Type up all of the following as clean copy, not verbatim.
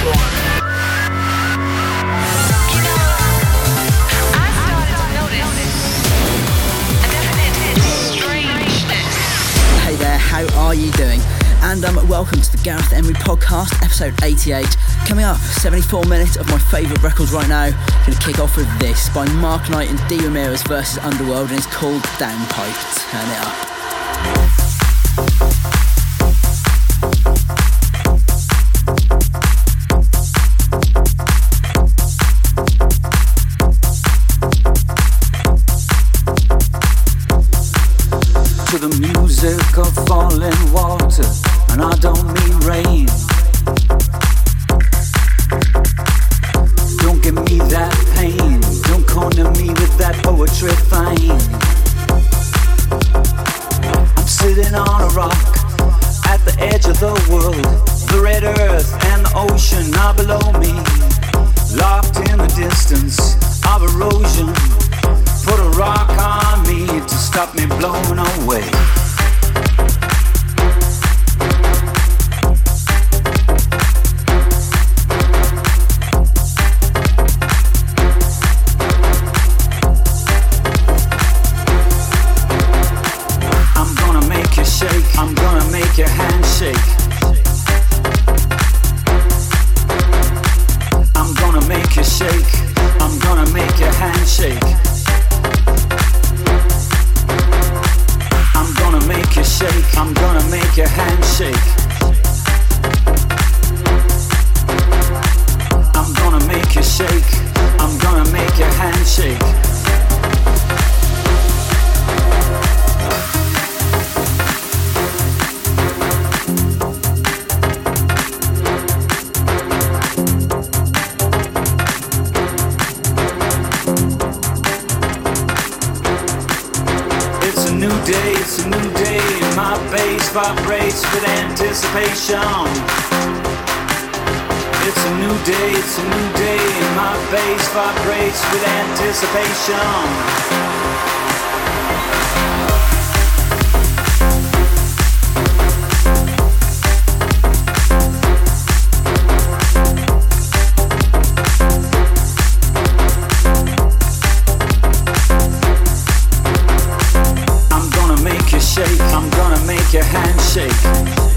Welcome to the Gareth Emery Podcast, episode 88. Coming up, 74 minutes of my favourite records right now. Going to kick off with this by Mark Knight and D. Ramirez versus Underworld, and it's called Downpipe. Turn it up. To the music of falling water, and I don't mean rain. Don't give me that pain, don't corner me with that poetry fine. I'm sitting on a rock at the edge of the world. The red earth and the ocean are below me, locked in the distance of erosion. Put a rock on me to stop me blowing away. I'm gonna make your hand shake. I'm gonna make you shake. I'm gonna make your hand shake. I'm gonna make you shake. I'm gonna make your hand shake. I'm gonna make you shake. I'm gonna make your hand shake. It's a new day, my bass vibrates with anticipation. It's a new day, my bass vibrates with anticipation. I'm gonna make your hand shake.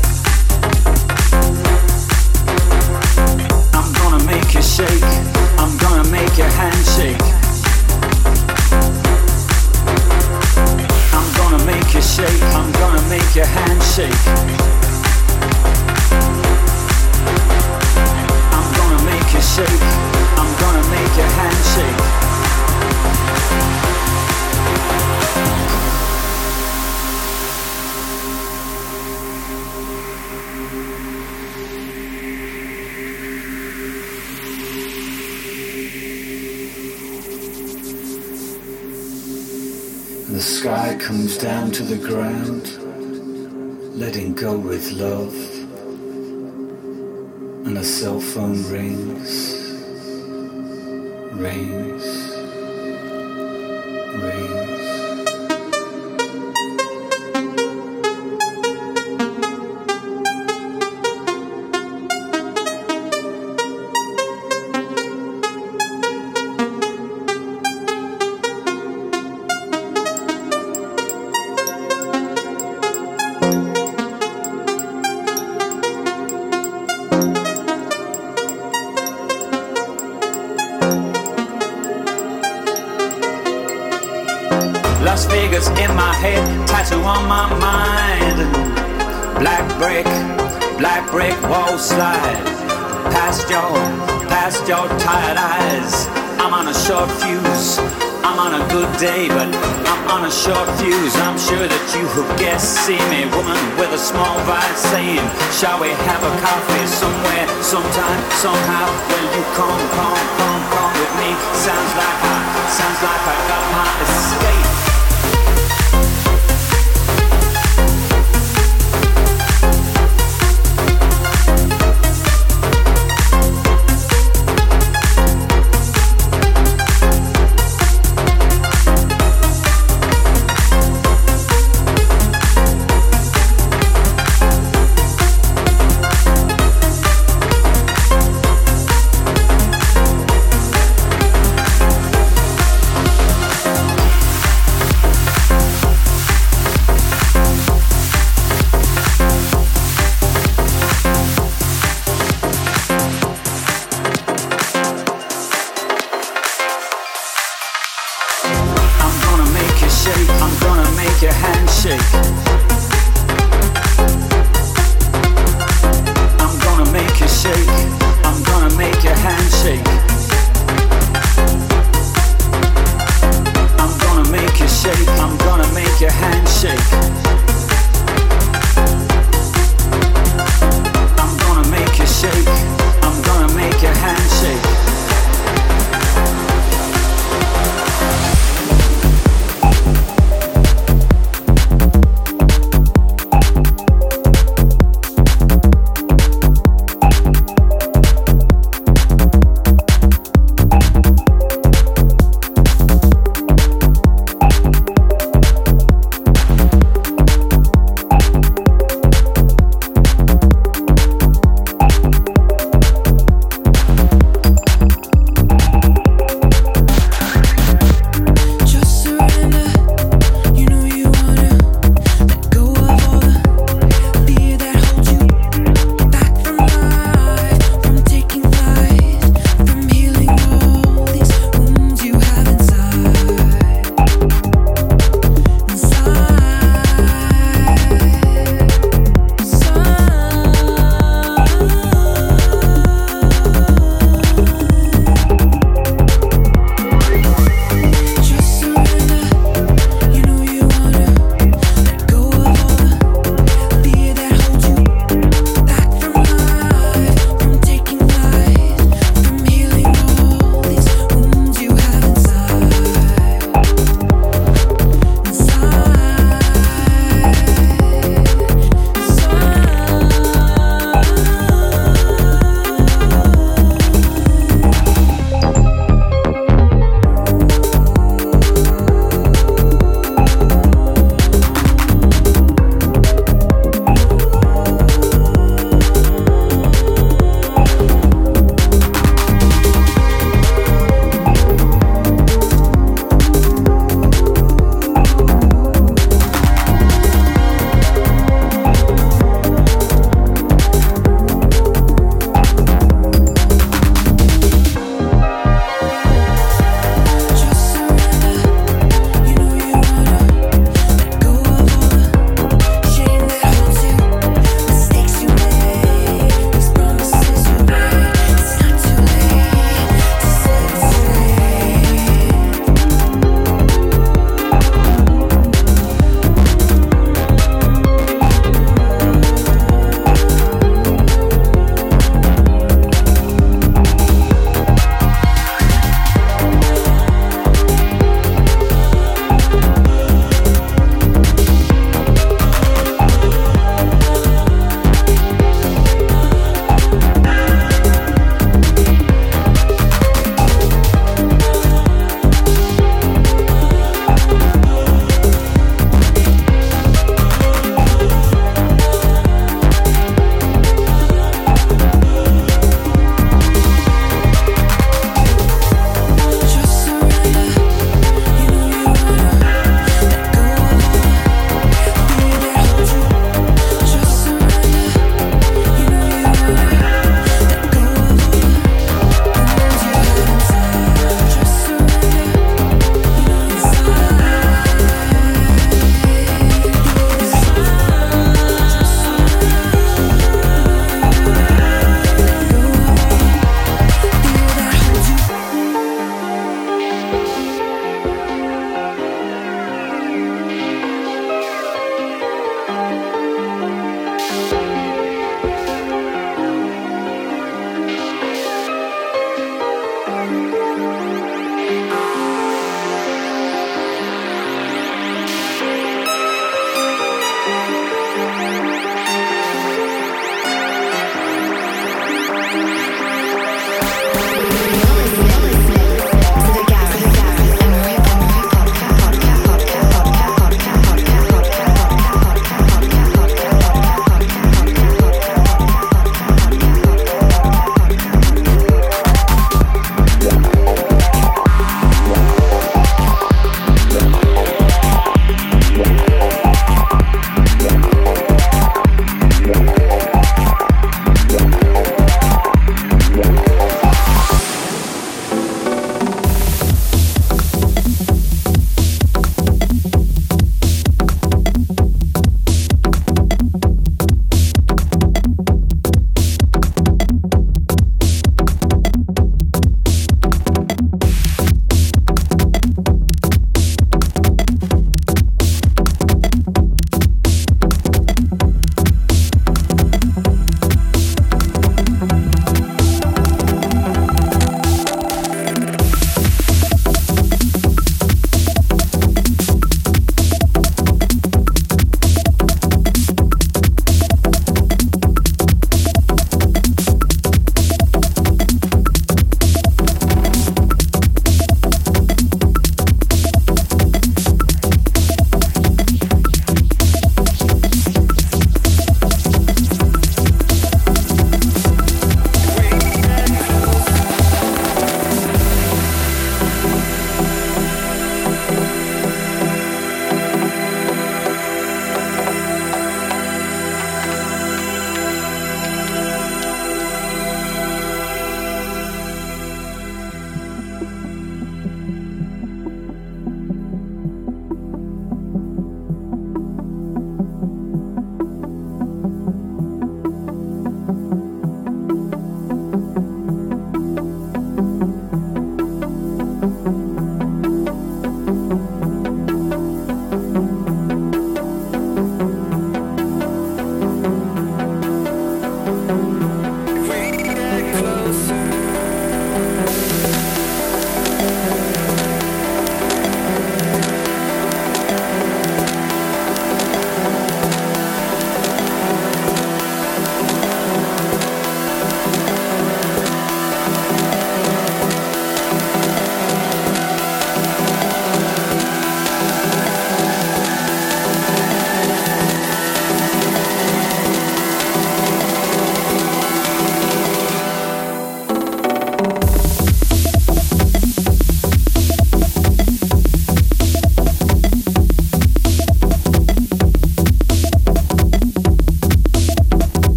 I'm gonna make you shake. I'm gonna make your hand shake. I'm gonna make you shake. I'm gonna make your hand shake. I'm gonna make you shake. I'm gonna make your hand shake. The sky comes down to the ground, letting go with love, and a cell phone rings, rings, rings. Las Vegas in my head, tattoo on my mind. Black brick wall slide. Past your tired eyes. I'm on a short fuse. I'm on a good day, but I'm on a short fuse. I'm sure that you have guessed. See me, woman with a small vibe, saying, shall we have a coffee somewhere, sometime, somehow? Well, you come with me. Sounds like I got my escape.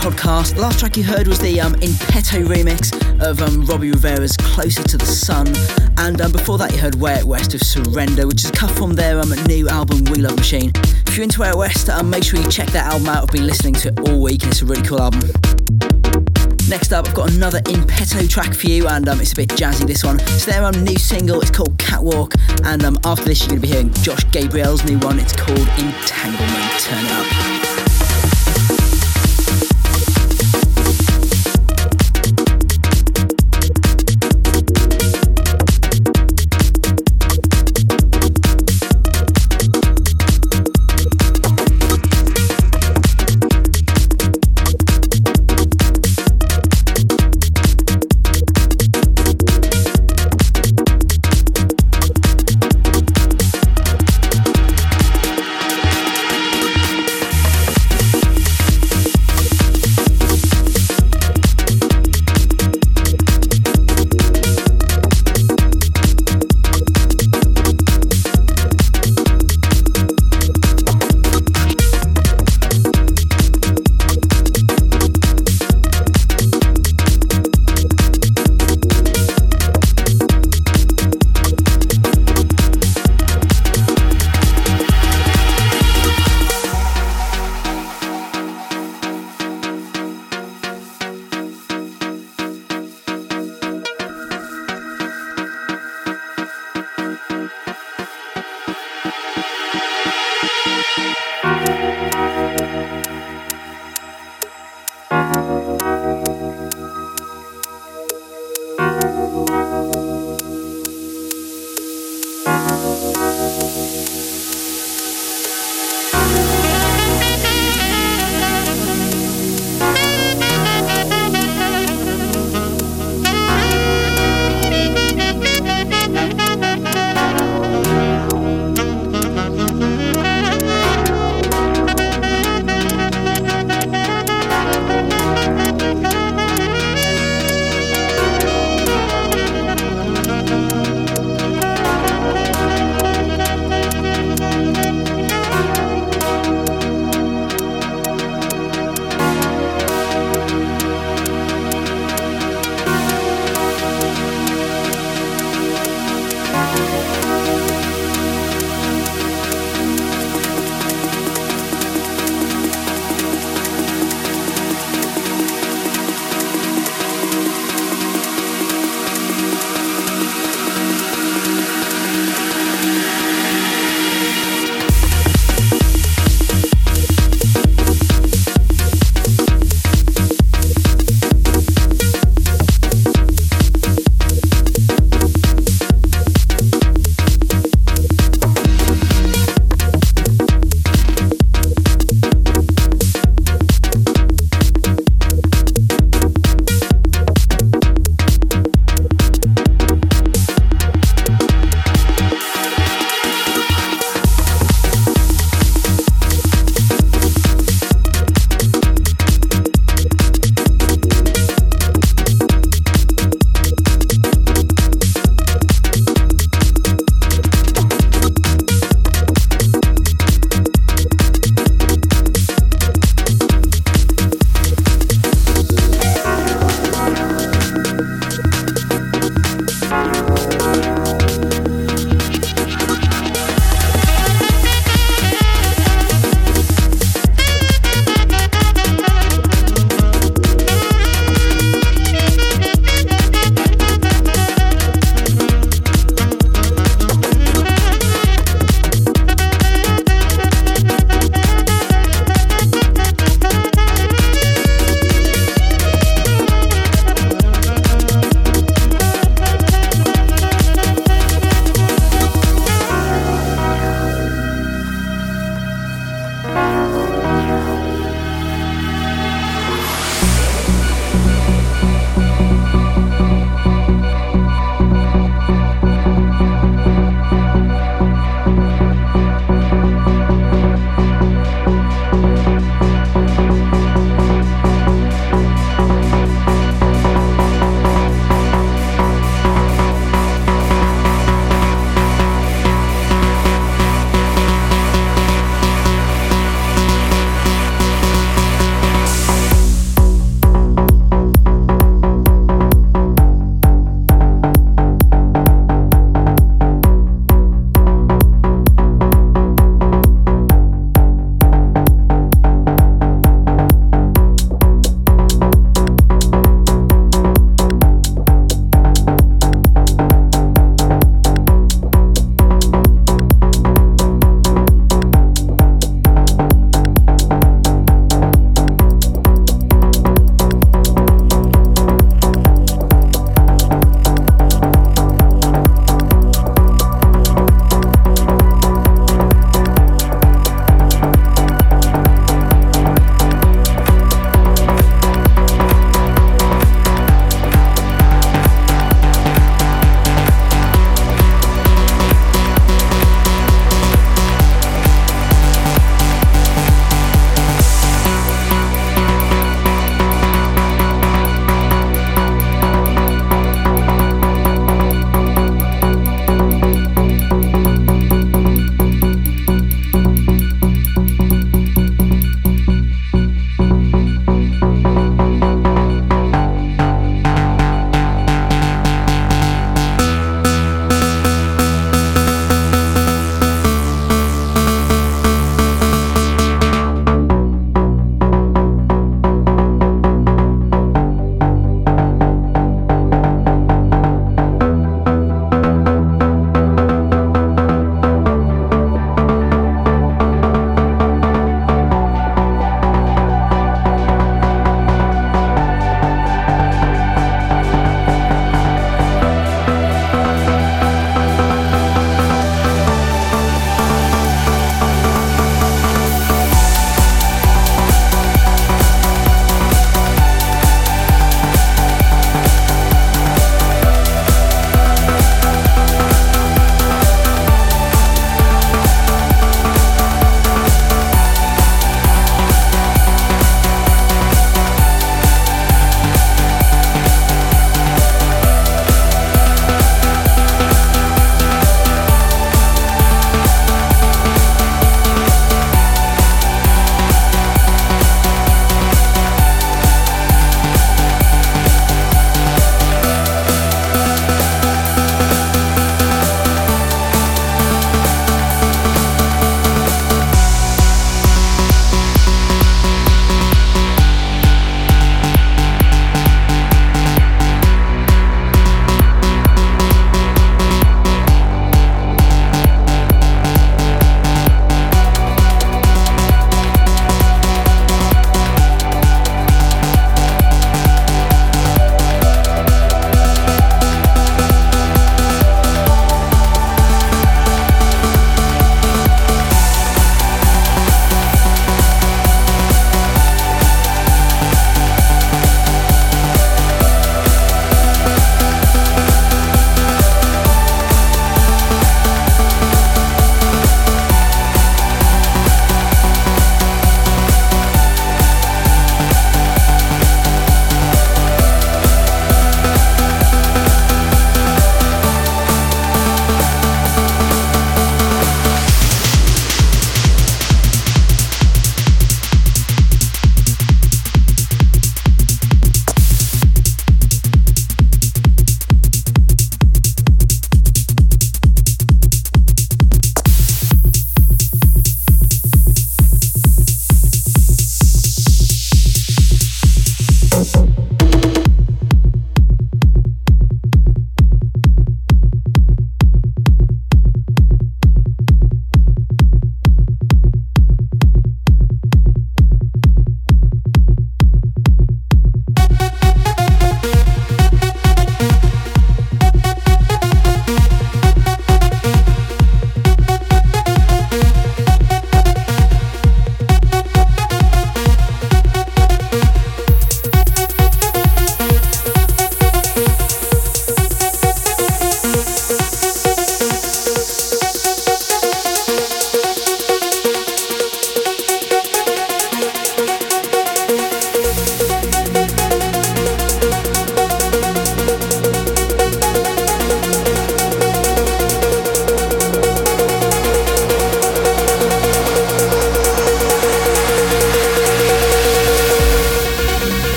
podcast. The last track you heard was the In Petto remix of Robbie Rivera's Closer to the Sun. And before that you heard Way Out West of Surrender, which is a cut from their new album We Love Machine. If you're into Way Out West, make sure you check that album out. I've been listening to it all week and it's a really cool album. Next up, I've got another In Petto track for you, and it's a bit jazzy, this one. It's their new single, it's called Catwalk, and after this you're going to be hearing Josh Gabriel's new one, it's called Entanglement. Turn it up.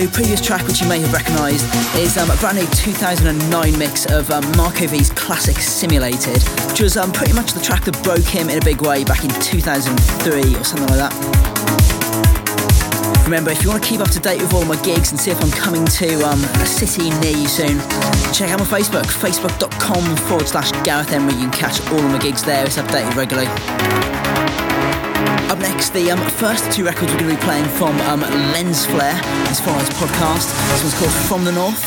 So, previous track, which you may have recognised, is a brand new 2009 mix of Marco V's classic Simulated, which was pretty much the track that broke him in a big way back in 2003 or something like that. Remember, if you want to keep up to date with all of my gigs and see if I'm coming to a city near you soon, check out my Facebook, facebook.com/Gareth Emery. You can catch all of my gigs there. It's updated regularly. Up next, the first two records we're going to be playing from Lens Flare, this follows podcast. This one's called From the North.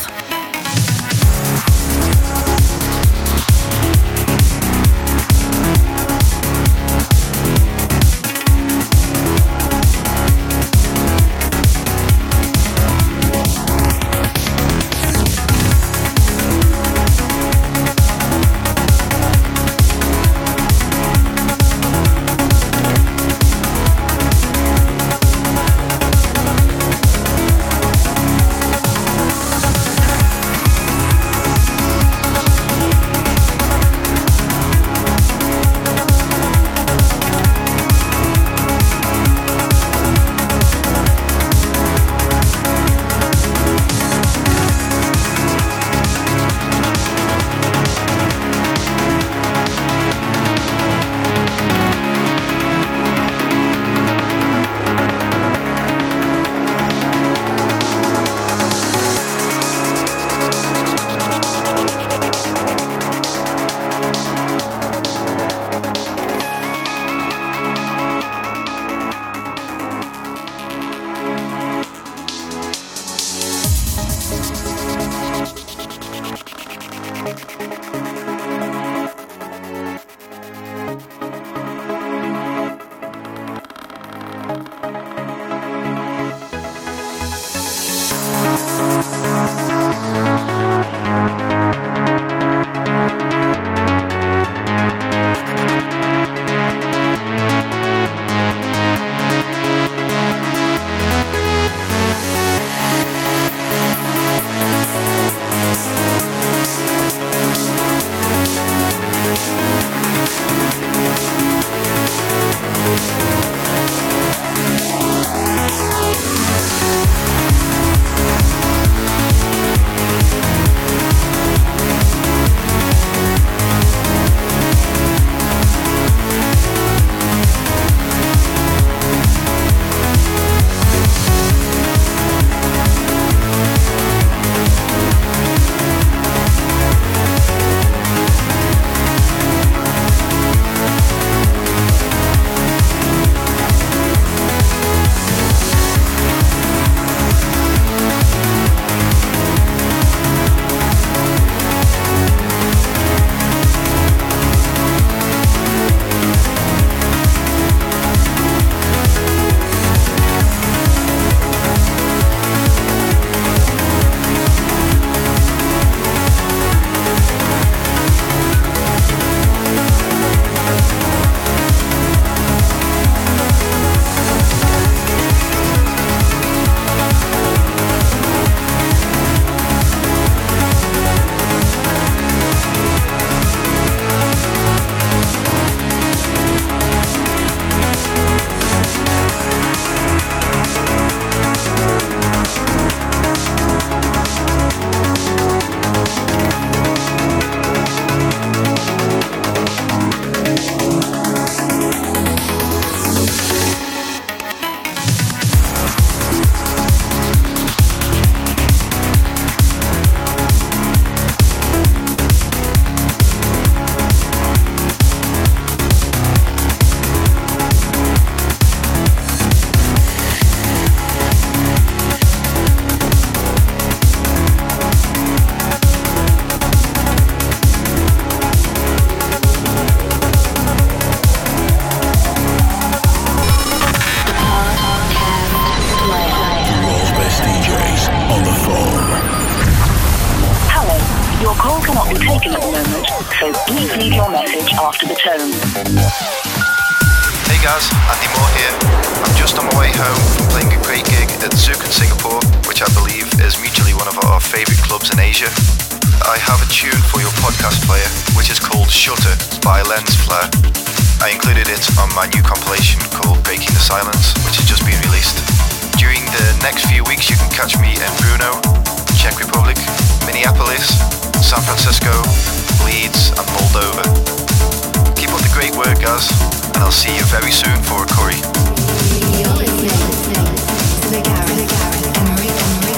so please leave your message after the tone. Hey guys, Andy Moore here. I'm just on my way home from playing a great gig at Zouk in Singapore, which I believe is mutually one of our favourite clubs in Asia. I have a tune for your podcast player, which is called Shutter by Lens Flare. I included it on my new compilation called Breaking the Silence, which has just been released. During the next few weeks, you can catch me in Brno, Czech Republic, Minneapolis, San Francisco, Leeds and Moldova. Keep up the great work, guys, and I'll see you very soon for a curry. You're listening to the Gareth Emery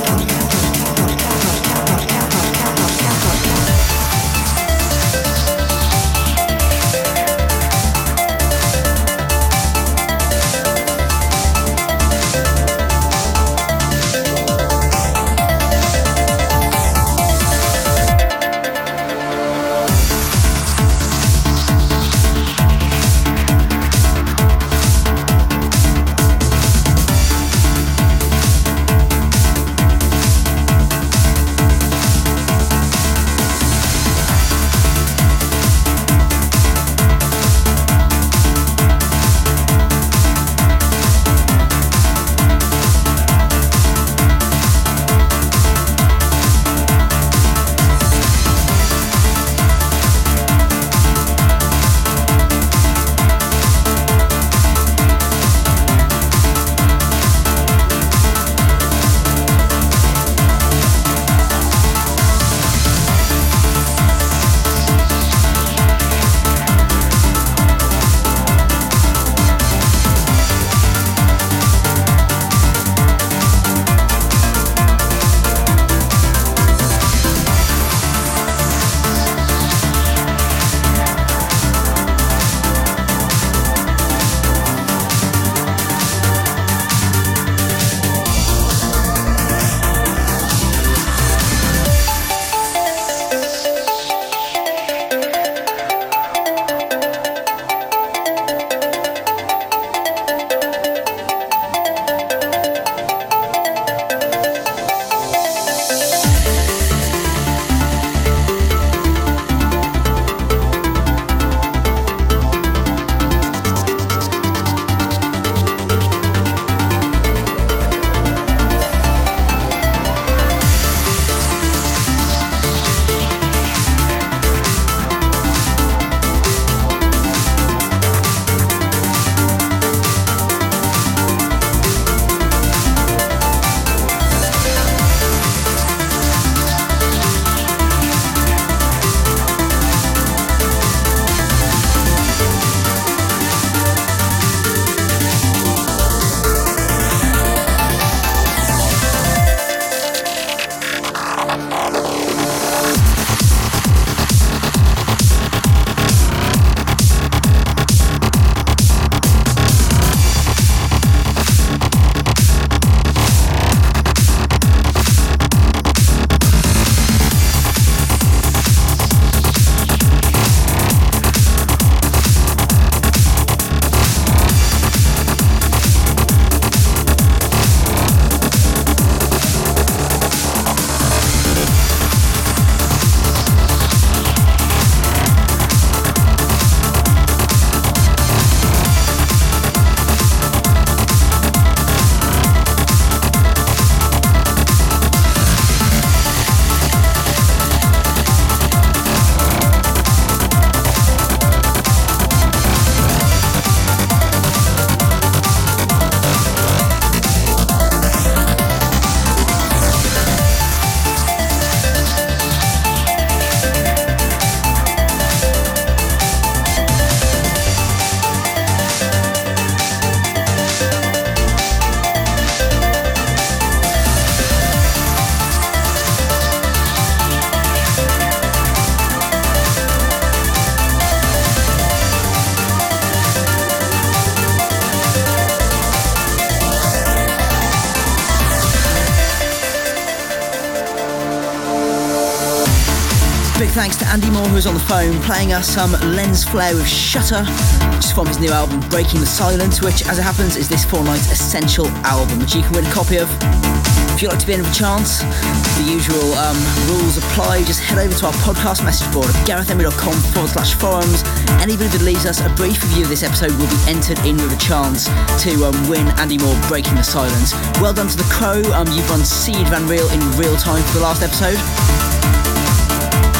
Big thanks to Andy Moore, who's on the phone, playing us some Lens Flare with Shutter, which is from his new album Breaking the Silence, which, as it happens, is this fortnight's essential album, which you can win a copy of. If you'd like to be in with a chance, the usual rules apply. Just head over to our podcast message board at GarethEmery.com/forums. Anybody that leaves us a brief review of this episode will be entered in with a chance to win Andy Moore Breaking the Silence. Well done to the Crow. You've run Seed Van Reel in real time for the last episode.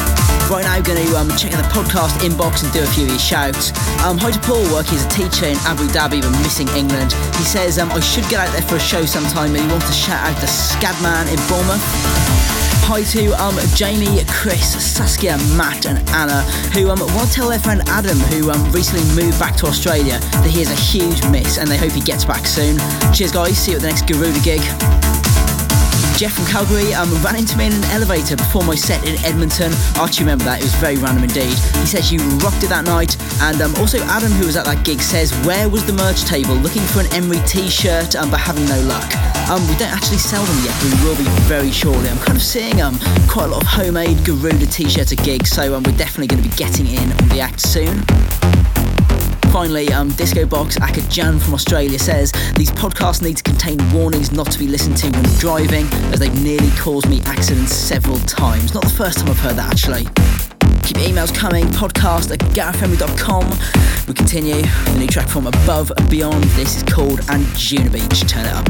Right now, going to check in the podcast inbox and do a few of your shouts. Hi to Paul, working as a teacher in Abu Dhabi but missing England. He says, I should get out there for a show sometime, and he wants to shout out the Scadman in Bournemouth. Hi to Jamie, Chris, Saskia, Matt and Anna, who want to tell their friend Adam, who recently moved back to Australia, that he has a huge miss and they hope he gets back soon. Cheers guys, see you at the next Garuda gig. Jeff from Calgary ran into me in an elevator before my set in Edmonton. I actually remember that, it was very random indeed. He says you rocked it that night, and also Adam, who was at that gig, says, where was the merch table? Looking for an Emery t-shirt but having no luck. We don't actually sell them yet, but we will be very shortly. I'm kind of seeing quite a lot of homemade Garuda t-shirts at gigs, so we're definitely going to be getting in on the act soon. Finally, Disco Box Akajan from Australia says, these podcasts need to contain warnings not to be listened to when driving, as they've nearly caused me accidents several times. Not the first time I've heard that, actually. Keep your emails coming, podcast@garethhenry.com. We continue the new track from Above and Beyond. This is called Anjuna Beach. Turn it up.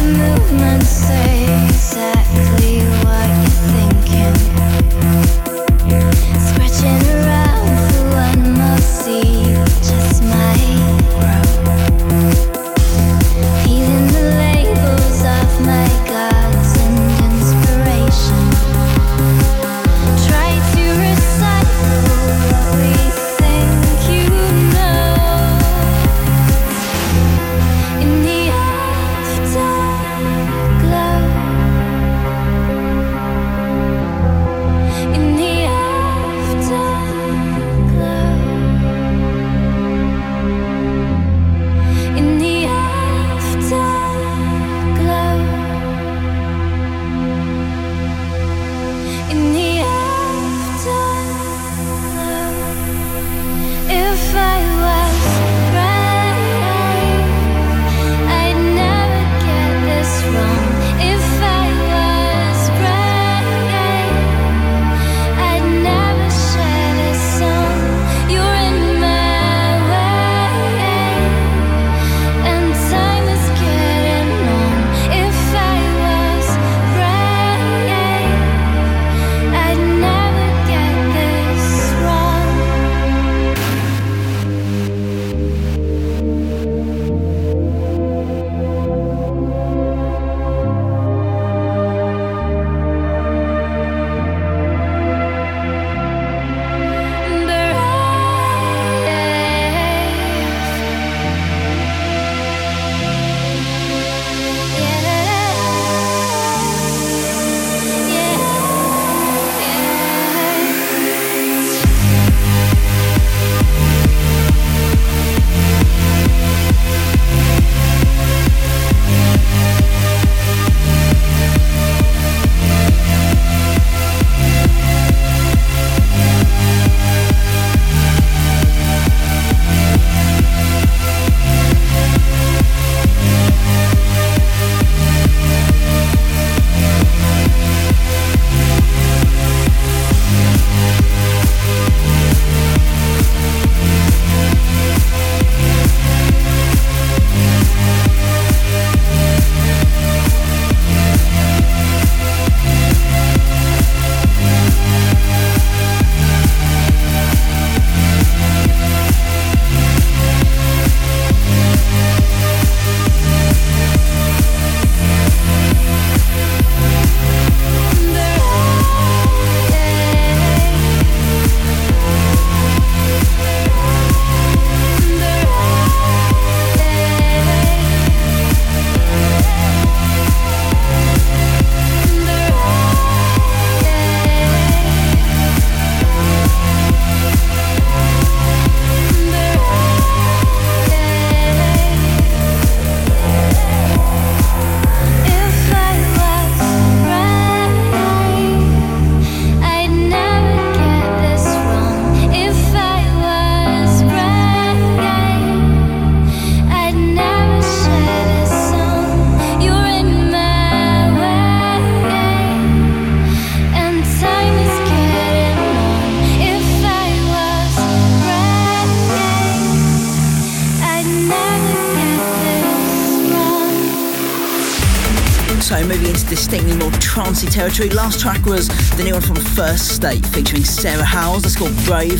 So moving into distinctly more trancey territory, last track was the new one from First State featuring Sarah Howells. That's called Brave.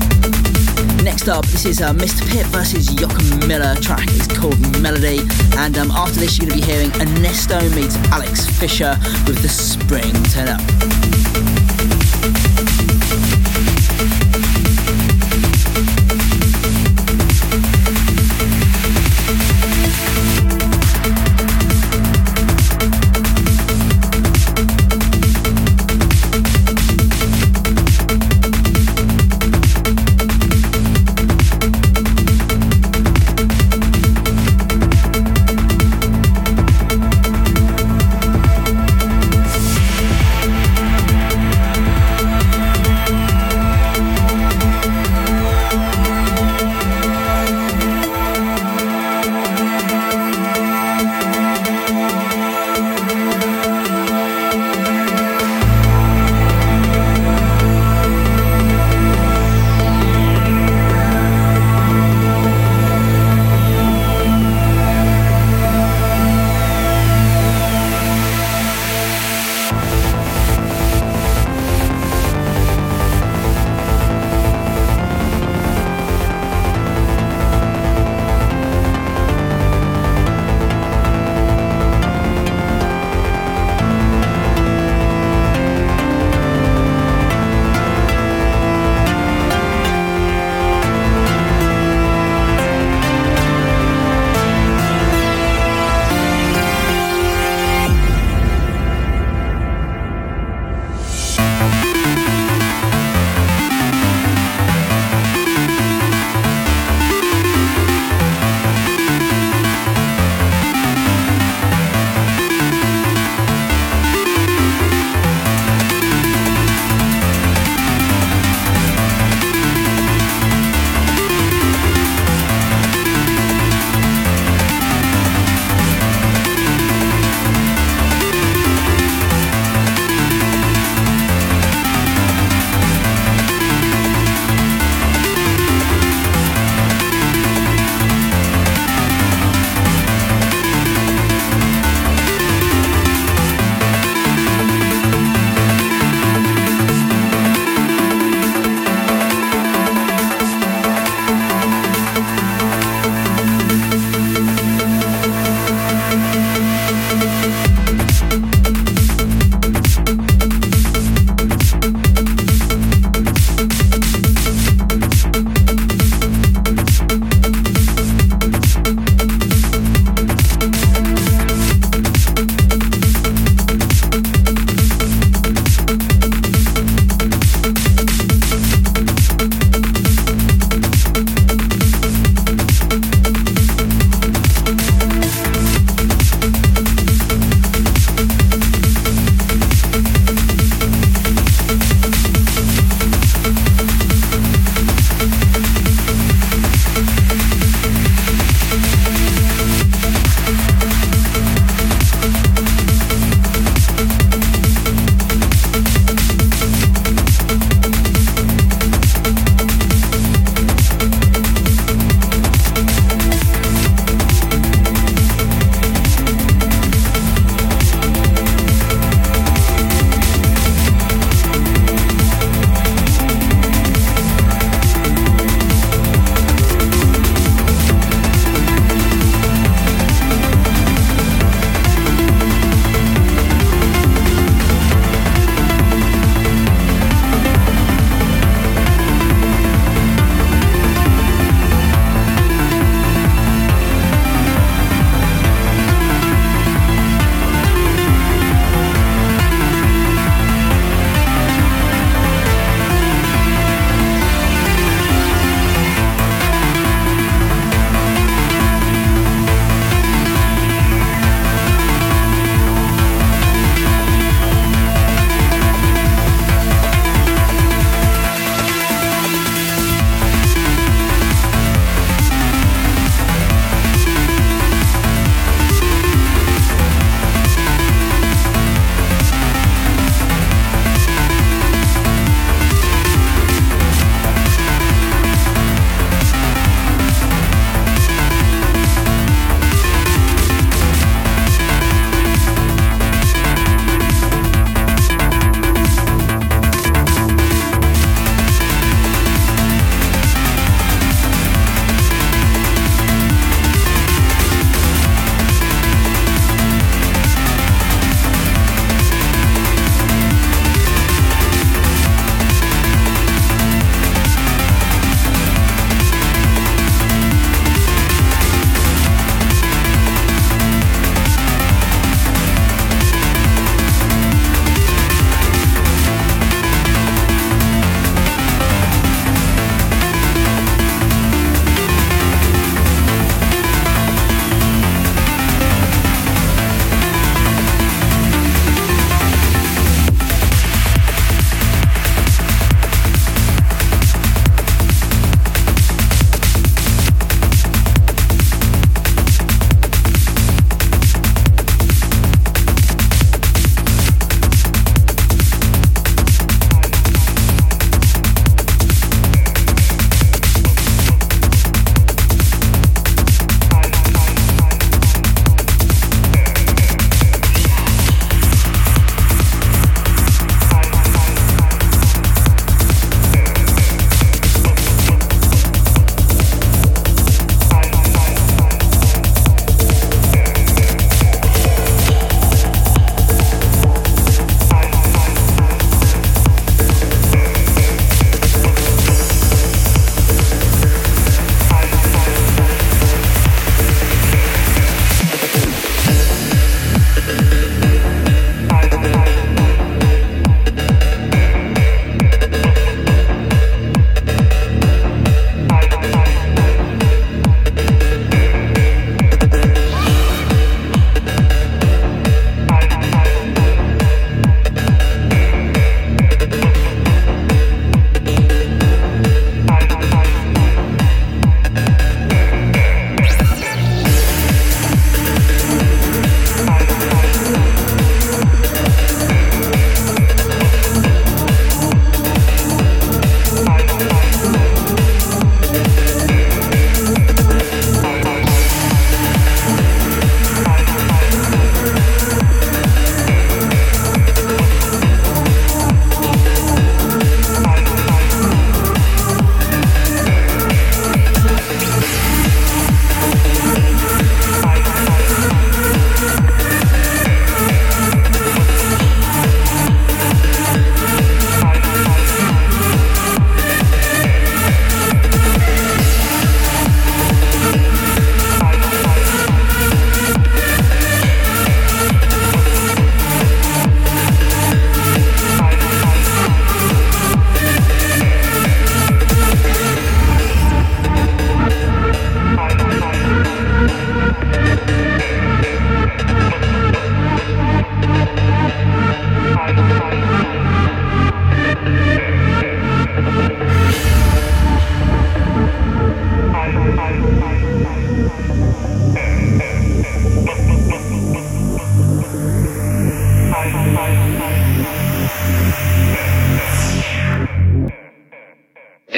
Next up, this is Mr. Pitt versus Joachim Miller. Track is called Melody. And after this, you're going to be hearing Ernesto meets Alex Fisher with The Spring. Turn up.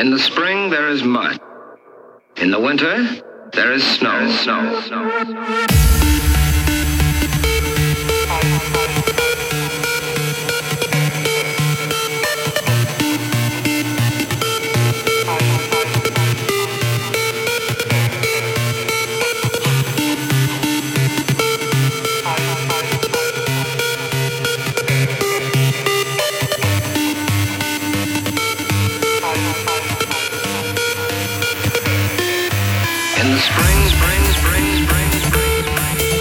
In the spring, there is mud. In the winter, there is snow. In the spring,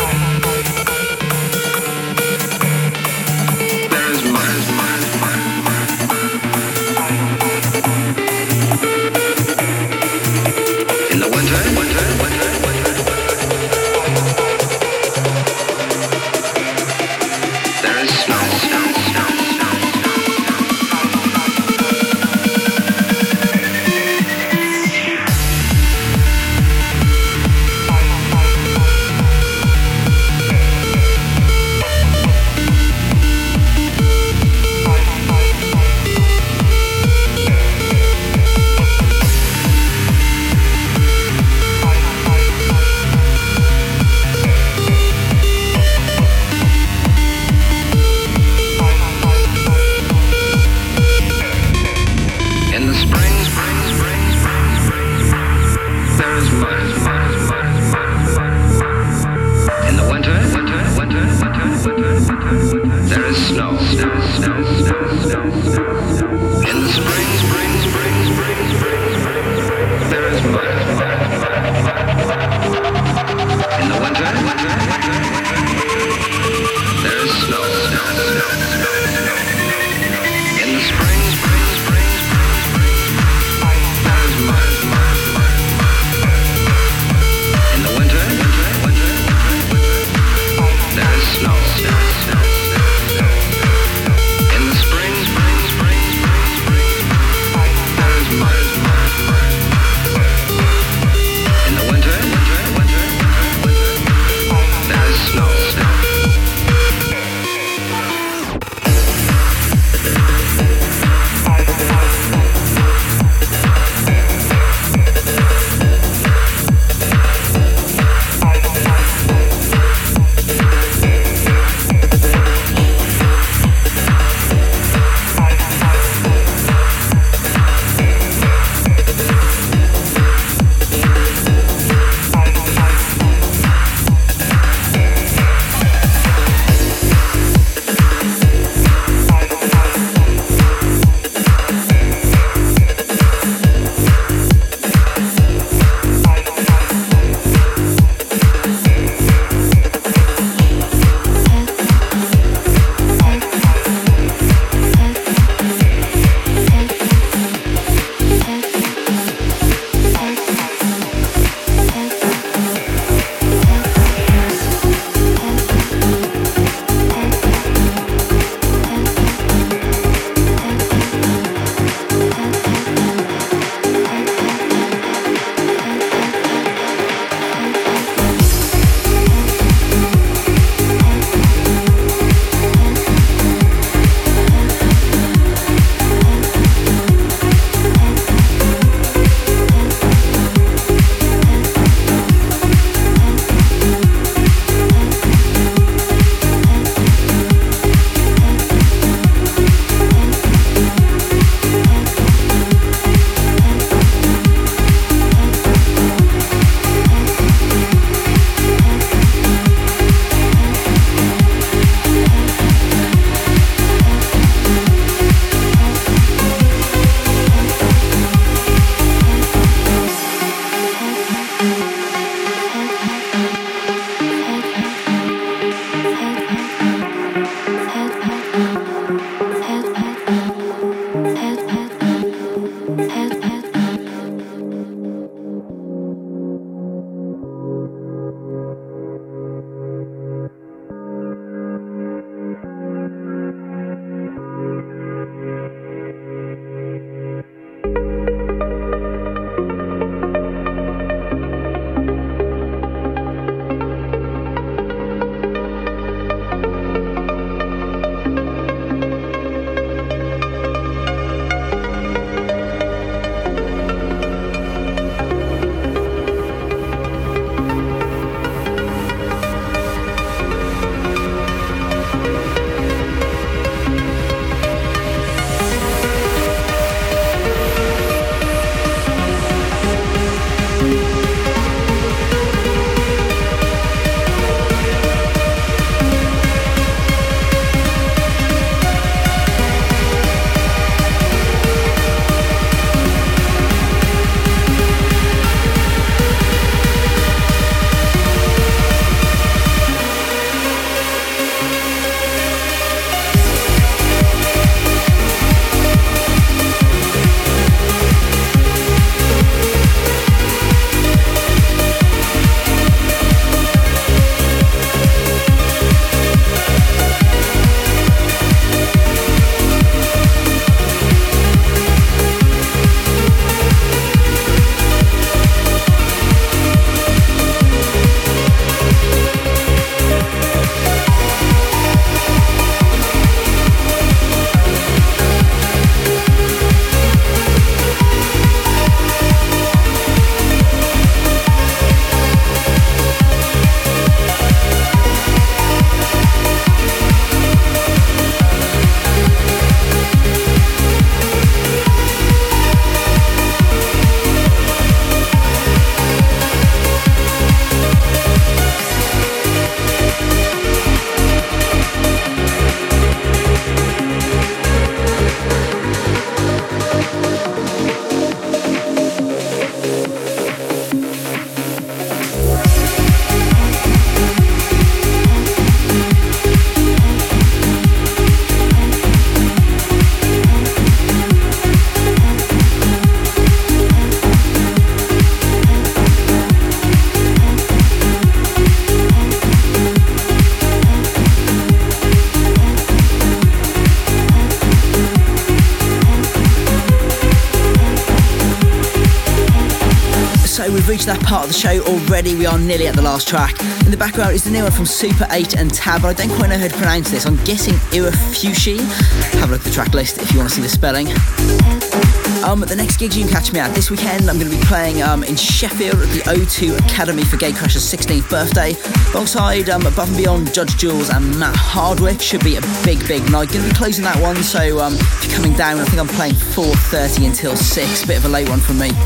reached that part of the show already. We are nearly at the last track. In the background is the new one from Super 8 and Tab, but I don't quite know how to pronounce this. I'm guessing Irafushi. Have a look at the track list if you want to see the spelling. The next gigs you can catch me at this weekend, I'm going to be playing in Sheffield at the O2 Academy for Gatecrash's 16th birthday, alongside Above and Beyond, Judge Jules and Matt Hardwick. Should be a big night. Going to be closing that one, so if you're coming down, I think I'm playing 4:30 until 6. Bit of a late one from me.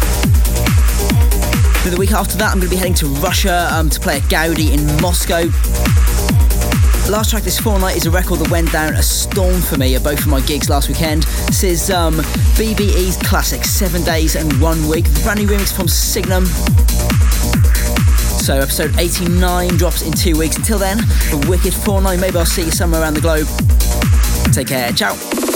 Then the week after that, I'm going to be heading to Russia to play at Gaudi in Moscow. The last track this fortnight is a record that went down a storm for me at both of my gigs last weekend. This is BBE's classic 7 Days and 1 Week, the brand new remix from Signum. So episode 89 drops in 2 weeks. Until then, a wicked fortnight. Maybe I'll see you somewhere around the globe. Take care. Ciao.